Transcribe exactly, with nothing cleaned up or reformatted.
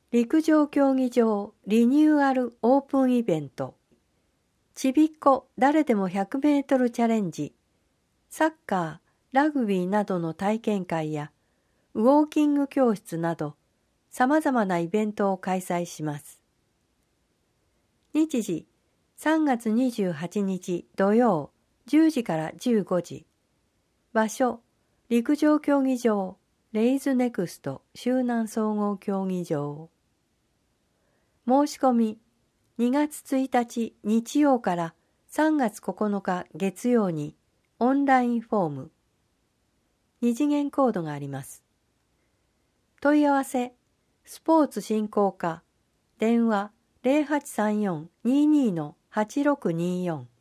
陸上競技場リニューアルオープンイベント、ちびっこ誰でもひゃくメートルチャレンジ、サッカー、ラグビーなどの体験会やウォーキング教室などさまざまなイベントを開催します。日時さんがつにじゅうはちにち土曜じゅうじからじゅうごじ、場所陸上競技場レイズネクスト周南総合競技場。申し込みにがつついたち日曜からさんがつここのか月曜にオンラインフォーム、二次元コードがあります。問い合わせスポーツ振興課電話 ゼロはちさんよん にーにー はちろくにーよん